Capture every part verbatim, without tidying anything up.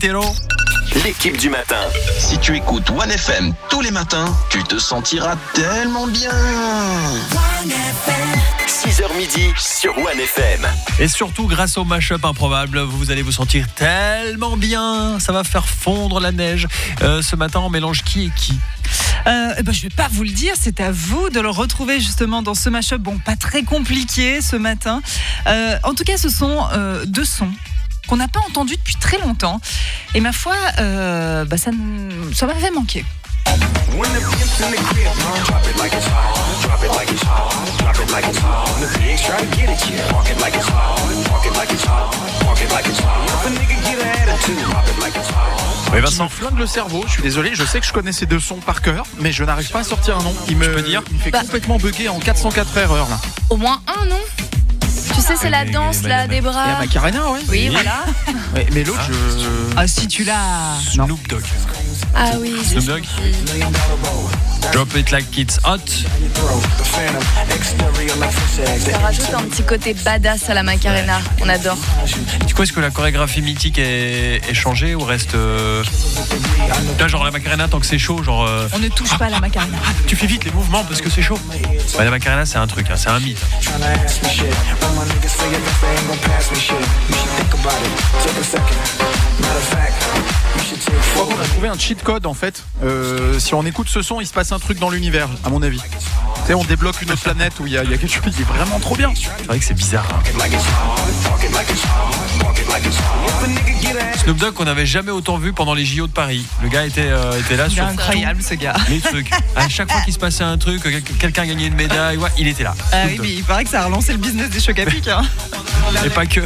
Quintero. L'équipe du matin. Si tu écoutes One F M tous les matins, tu te sentiras tellement bien. six heures midi sur One F M. Et surtout, grâce au mashup improbable, vous allez vous sentir tellement bien. Ça va faire fondre la neige. Euh, ce matin, on mélange qui et qui Euh, eh ben, je vais pas vous le dire, c'est à vous de le retrouver justement dans ce mashup. Bon, pas très compliqué ce matin. Euh, en tout cas, ce sont euh, deux sons qu'on n'a pas entendus depuis très longtemps. Et ma foi, euh, bah, ça, n- ça m'avait manqué. Oui, Qui Vincent. me flingue le cerveau, je suis désolé, je sais que je connais ces deux sons par cœur, mais je n'arrive pas à sortir un nom. Il me, Tu peux dire il me fait Bah. complètement bugger en quatre cent quatre erreurs là. Au moins un, non? Tu sais, c'est la mais- danse mais- là mais- des Et à bras. Macarena, ouais. Oui, voilà. Ouais, mais l'autre, je. Ah, si tu l'as. Snoop Dogg. Ah oui, j'ai Snoop Dogg. compris. Drop it like it's hot. Ça rajoute un petit côté badass à la Macarena. On adore. Du coup, est-ce que la chorégraphie mythique est, est changée ou reste euh... Là, genre la Macarena, tant que c'est chaud, genre euh, On ne touche pas à la Macarena. tu fais vite les mouvements parce que c'est chaud. Ouais, la Macarena, c'est un truc, hein, c'est un mythe. Je crois qu'on a trouvé un cheat code en fait. Euh, si on écoute ce son, il se passe un truc dans l'univers, à mon avis. Tu sais, on débloque une autre planète où il y, a- il y a quelque chose qui est vraiment trop bien. C'est vrai que c'est bizarre. hein. Snoop Dogg qu'on n'avait jamais autant vu pendant les J O de Paris. Le gars était, euh, était là Il est sur incroyable ce gars. les trucs. À chaque fois qu'il se passait un truc, quel- quelqu'un gagnait une médaille, ouais, il était là. Ah Snoop oui, Dogg. mais il paraît que ça a relancé le business des chocs à pic. Hein. Et pas que. Euh,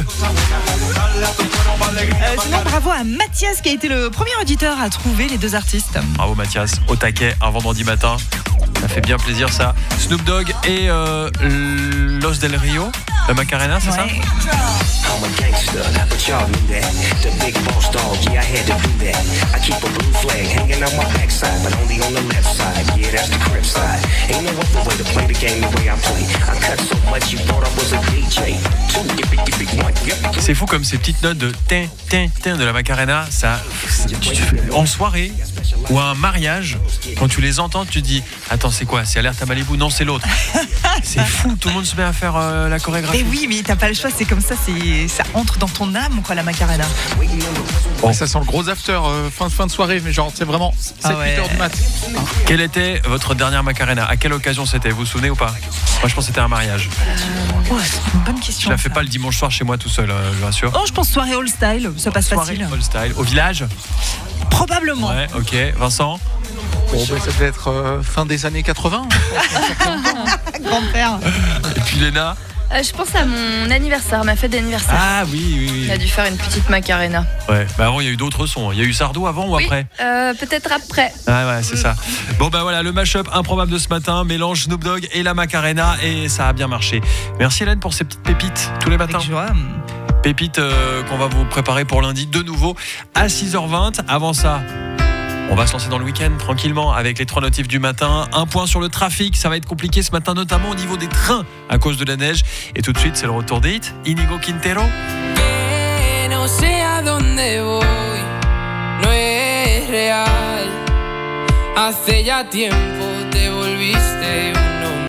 sinon, bravo à Mathias qui a été le premier auditeur à trouver les deux artistes. Bravo Mathias, au taquet, un vendredi matin. Ça fait bien plaisir ça. Snoop Dogg et euh, Los Del Rio, la Macarena, c'est ça? Ouais. I'm a gangster, but y'all knew that. The big boss dog, yeah, I had to do that. I keep a blue flag hanging out my backside, but only on the left side. Yeah, that's the crib side. Ain't no other way to play the game the way I play. I cut so much you thought I was a D J. Two, yippee, yippee, one, yep. C'est fou comme ces petites notes de tin, tin, tin de la Macarena, ça, en soirée ou à un mariage, quand tu les entends, tu te dis attends, c'est quoi? C'est Alerte à Malibu? Non, c'est l'autre. C'est fou, tout le monde se met à faire euh, la chorégraphie. Mais oui, mais t'as pas le choix, c'est comme ça, c'est ça entre dans ton âme, quoi, la Macarena. Bon, ça sent le gros after euh, fin, fin de soirée, mais genre c'est vraiment sept huit Ah ouais. heures du mat. Quelle était votre dernière Macarena? À quelle occasion c'était? Vous vous souvenez ou pas? Moi, je pense que c'était un mariage. Oh, c'est une bonne question. Je la fais ça. pas le dimanche soir chez moi tout seul, euh, je vous rassure. Oh, je pense soirée all style, ça passe Soirée facile. old style. Au village? Probablement. Ouais, ok. Vincent? Bon, bah, ça devait être euh, fin des années quatre-vingts. Grand-père. Et puis Léna? Euh, je pense à mon anniversaire, ma fête d'anniversaire. Ah oui, oui, oui. On a dû faire une petite Macarena. Ouais. Bah avant, il y a eu d'autres sons. Il y a eu Sardou avant ou Oui, après? euh, peut-être après. Ah ouais, c'est ça. Bon bah voilà, le mashup improbable de ce matin, mélange Snoop Dogg et la Macarena, et ça a bien marché. Merci Hélène pour ces petites pépites tous les matins. Avec joie. Pépites euh, qu'on va vous préparer pour lundi de nouveau à six heures vingt. Avant ça, on va se lancer dans le week-end tranquillement avec les trois notifs du matin. Un point sur le trafic, ça va être compliqué ce matin, notamment au niveau des trains à cause de la neige. Et tout de suite, c'est le retour des hits. Inigo Quintero. Que no sé a dónde voy, no es real. Hace ya tiempo te volviste